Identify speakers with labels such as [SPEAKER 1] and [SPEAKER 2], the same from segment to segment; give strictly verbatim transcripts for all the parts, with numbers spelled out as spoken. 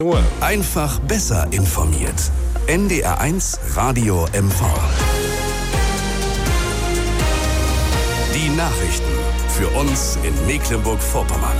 [SPEAKER 1] Einfach besser informiert. N D R eins Radio M V. Die Nachrichten für uns in Mecklenburg-Vorpommern.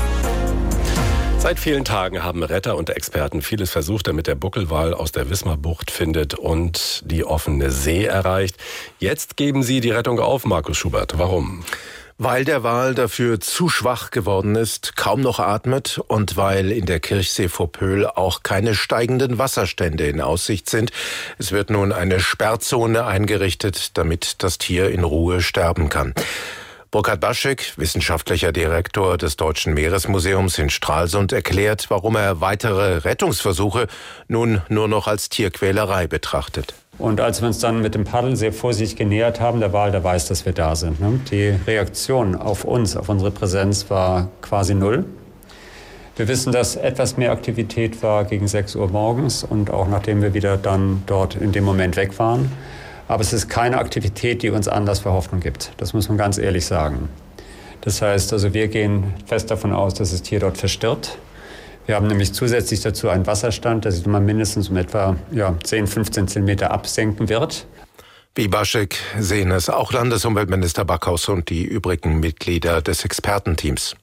[SPEAKER 2] Seit vielen Tagen haben Retter und Experten vieles versucht, damit der Buckelwal aus der Wismarbucht findet und die offene See erreicht. Jetzt geben sie die Rettung auf, Markus Schubert. Warum?
[SPEAKER 3] Weil der Wal dafür zu schwach geworden ist, kaum noch atmet und weil in der Kirchsee vor Pöhl auch keine steigenden Wasserstände in Aussicht sind. Es wird nun eine Sperrzone eingerichtet, damit das Tier in Ruhe sterben kann. Burkhard Baschek, wissenschaftlicher Direktor des Deutschen Meeresmuseums in Stralsund, erklärt, warum er weitere Rettungsversuche nun nur noch als Tierquälerei betrachtet.
[SPEAKER 4] Und als wir uns dann mit dem Paddel sehr vorsichtig genähert haben, der Wal, der weiß, dass wir da sind. Ne? Die Reaktion auf uns, auf unsere Präsenz war quasi null. Wir wissen, dass etwas mehr Aktivität war gegen sechs Uhr morgens und auch nachdem wir wieder dann dort in dem Moment weg waren. Aber es ist keine Aktivität, die uns Anlass für Hoffnung gibt. Das muss man ganz ehrlich sagen. Das heißt, also wir gehen fest davon aus, dass das Tier dort verstirbt. Wir haben nämlich zusätzlich dazu einen Wasserstand, der sich mal mindestens um etwa ja, zehn, fünfzehn Zentimeter absenken wird.
[SPEAKER 3] Wie Baschek sehen es auch Landesumweltminister Backhaus und die übrigen Mitglieder des Expertenteams.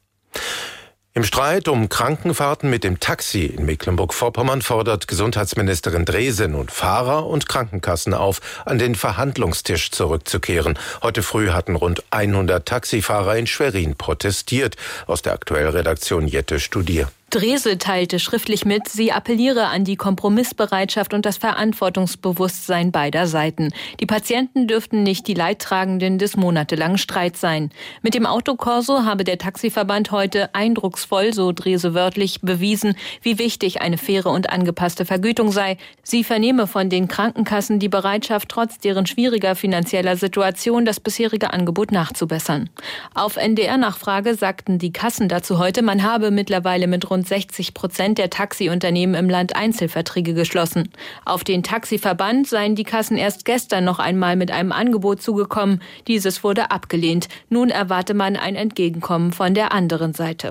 [SPEAKER 3] Im Streit um Krankenfahrten mit dem Taxi in Mecklenburg-Vorpommern fordert Gesundheitsministerin Drese nun Fahrer und Krankenkassen auf, an den Verhandlungstisch zurückzukehren. Heute früh hatten rund hundert Taxifahrer in Schwerin protestiert. Aus der Aktuellredaktion Jette Studier.
[SPEAKER 5] Drese teilte schriftlich mit, sie appelliere an die Kompromissbereitschaft und das Verantwortungsbewusstsein beider Seiten. Die Patienten dürften nicht die Leidtragenden des monatelangen Streits sein. Mit dem Autokorso habe der Taxiverband heute eindrucksvoll, so Drese wörtlich, bewiesen, wie wichtig eine faire und angepasste Vergütung sei. Sie vernehme von den Krankenkassen die Bereitschaft, trotz deren schwieriger finanzieller Situation das bisherige Angebot nachzubessern. Auf N D R-Nachfrage sagten die Kassen dazu heute, man habe mittlerweile mit rund sechzig Prozent der Taxiunternehmen im Land Einzelverträge geschlossen. Auf den Taxiverband seien die Kassen erst gestern noch einmal mit einem Angebot zugekommen. Dieses wurde abgelehnt. Nun erwarte man ein Entgegenkommen von der anderen Seite.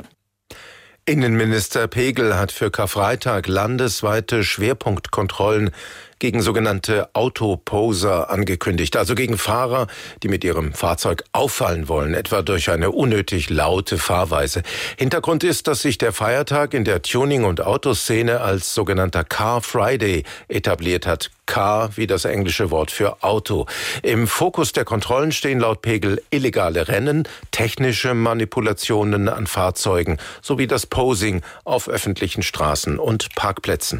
[SPEAKER 3] Innenminister Pegel hat für Karfreitag landesweite Schwerpunktkontrollen gegen sogenannte Autoposer angekündigt, also gegen Fahrer, die mit ihrem Fahrzeug auffallen wollen, etwa durch eine unnötig laute Fahrweise. Hintergrund ist, dass sich der Feiertag in der Tuning- und Autoszene als sogenannter Car Friday etabliert hat. Car wie das englische Wort für Auto. Im Fokus der Kontrollen stehen laut Pegel illegale Rennen, technische Manipulationen an Fahrzeugen sowie das Posing auf öffentlichen Straßen und Parkplätzen.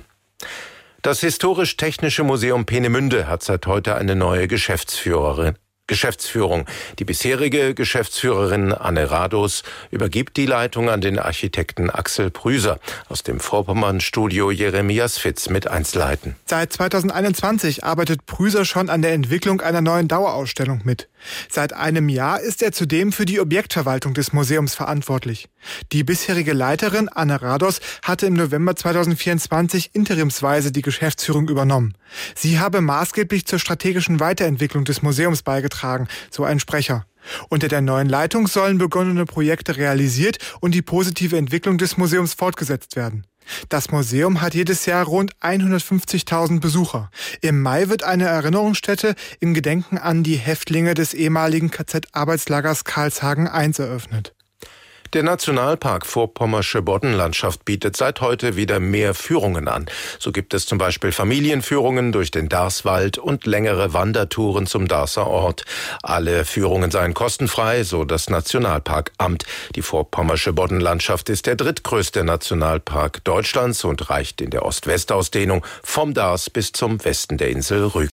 [SPEAKER 3] Das Historisch-Technische Museum Peenemünde hat seit heute eine neue Geschäftsführerin. Geschäftsführung. Die bisherige Geschäftsführerin Anne Rados übergibt die Leitung an den Architekten Axel Prüser. Aus dem Vorpommern-Studio Jeremias Fitz mit Einzelheiten.
[SPEAKER 6] Seit zweitausendeinundzwanzig arbeitet Prüser schon an der Entwicklung einer neuen Dauerausstellung mit. Seit einem Jahr ist er zudem für die Objektverwaltung des Museums verantwortlich. Die bisherige Leiterin Anne Rados hatte im November zweitausendvierundzwanzig interimsweise die Geschäftsführung übernommen. Sie habe maßgeblich zur strategischen Weiterentwicklung des Museums beigetragen, so ein Sprecher. Unter der neuen Leitung sollen begonnene Projekte realisiert und die positive Entwicklung des Museums fortgesetzt werden. Das Museum hat jedes Jahr rund hundertfünfzigtausend Besucher. Im Mai wird eine Erinnerungsstätte im Gedenken an die Häftlinge des ehemaligen K Z-Arbeitslagers Karlshagen eins eröffnet.
[SPEAKER 3] Der Nationalpark Vorpommersche Boddenlandschaft bietet seit heute wieder mehr Führungen an. So gibt es zum Beispiel Familienführungen durch den Darßwald und längere Wandertouren zum Darßer Ort. Alle Führungen seien kostenfrei, so das Nationalparkamt. Die Vorpommersche Boddenlandschaft ist der drittgrößte Nationalpark Deutschlands und reicht in der Ost-West-Ausdehnung vom Darß bis zum Westen der Insel Rügen.